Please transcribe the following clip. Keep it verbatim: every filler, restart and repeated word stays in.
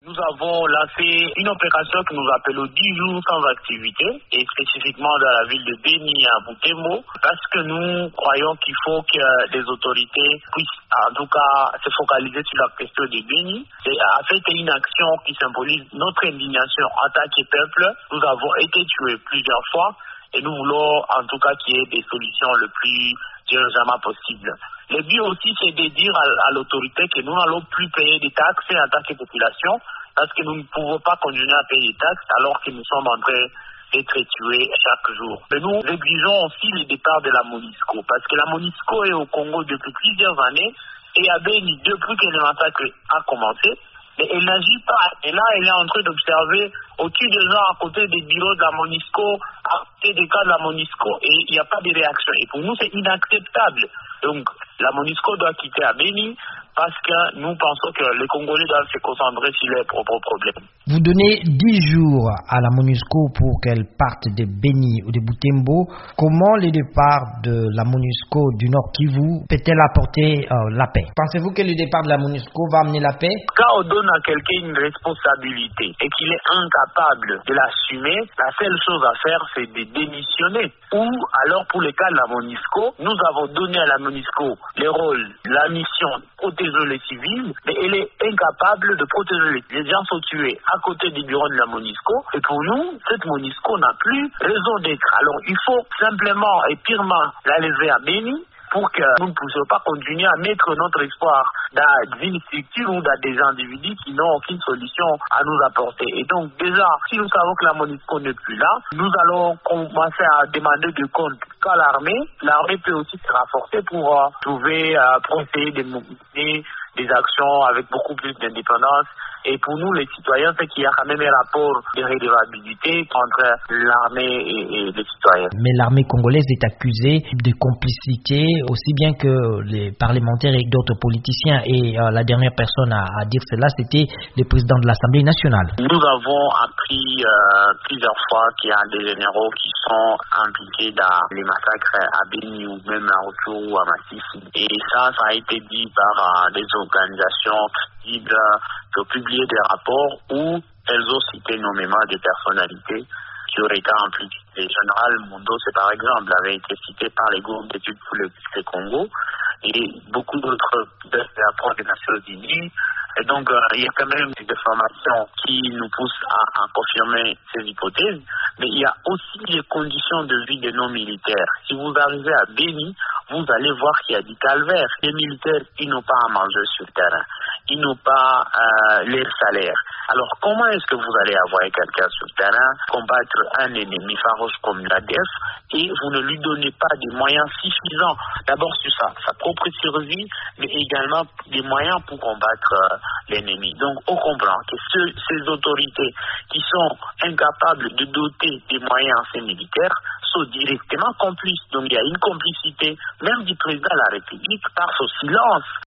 Nous avons lancé une opération que nous appelons dix jours sans activité, et spécifiquement dans la ville de Béni à Butembo, parce que nous croyons qu'il faut que les autorités puissent en tout cas se focaliser sur la question de Béni. C'est en fait une action qui symbolise notre indignation en tant que peuple. Nous avons été tués plusieurs fois et nous voulons en tout cas qu'il y ait des solutions le plus urgemment possible. Le but aussi, c'est de dire à, à l'autorité que nous n'allons plus payer des taxes en tant que population, parce que nous ne pouvons pas continuer à payer des taxes alors que nous sommes en train d'être tués chaque jour. Mais nous exigeons aussi le départ de la MONUSCO, parce que la MONUSCO est au Congo depuis plusieurs années, et à Béni, depuis que le massacre a commencé, mais elle n'agit pas. Et là, elle est en train d'observer au-dessus des gens, à côté des bureaux de la MONUSCO, à côté des cas de la MONUSCO, et il n'y a pas de réaction. Et pour nous, c'est inacceptable. Donc, la MONUSCO doit quitter à Béni, parce que nous pensons que les Congolais doivent se concentrer sur leurs propres problèmes. Vous donnez dix jours à la MONUSCO pour qu'elle parte de Béni ou de Butembo. Comment le départ de la MONUSCO du Nord Kivu peut-elle apporter euh, la paix? Pensez-vous que le départ de la MONUSCO va amener la paix? Quand on donne à quelqu'un une responsabilité et qu'il est incapable de l'assumer, la seule chose à faire, c'est de démissionner. Ou alors, pour le cas de la MONUSCO, nous avons donné à la MONUSCO le rôle, la mission protéger les civils, mais elle est incapable de protéger les gens sont tués à côté du bureau de la MONUSCO, et pour nous, cette MONUSCO n'a plus raison d'être. Alors il faut simplement et purement la lever à Béni pour que nous ne puissions pas continuer à mettre notre espoir dans une structure ou dans des individus qui n'ont aucune solution à nous apporter. Et donc déjà, si nous savons que la MONUSCO n'est plus là, nous allons commencer à demander de compte qu'à l'armée. L'armée peut aussi se renforcer pour euh, trouver, euh, pour essayer de mener des actions avec beaucoup plus d'indépendance. Et pour nous, les citoyens, c'est qu'il y a quand même un rapport de redevabilité entre l'armée et, et les citoyens. Mais l'armée congolaise est accusée de complicité, aussi bien que les parlementaires et d'autres politiciens. Et euh, la dernière personne à, à dire cela, c'était le président de l'Assemblée nationale. Nous avons appris euh, plusieurs fois qu'il y a des généraux qui sont impliqués dans les massacres à Béni ou même à Rutshuru ou à Masisi. Et ça, ça a été dit par euh, des organisations crédibles qui ont publié des rapports où elles ont cité nommément des personnalités qui auraient été impliquées. Le général Mundose, par exemple, avait été cité par les groupes d'études pour le, le Congo et beaucoup d'autres rapports des Nations Unies. Et donc, euh, il y a quand même des informations qui nous poussent à, à confirmer ces hypothèses, mais il y a aussi les conditions de vie de nos militaires. Si vous arrivez à Béni, vous allez voir qu'il y a du calvaire. Les militaires, ils n'ont pas à manger sur le terrain. Ils n'ont pas euh, leur salaire. Alors, comment est-ce que vous allez avoir quelqu'un sur le terrain, combattre un ennemi farouche comme l'A D F, et vous ne lui donnez pas des moyens suffisants, d'abord sur sa, sa propre survie, mais également des moyens pour combattre euh, l'ennemi. Donc, on comprend que ce, ces autorités qui sont incapables de doter des moyens à ces militaires sont directement complices. Donc, il y a une complicité, même du président de la République, par son silence.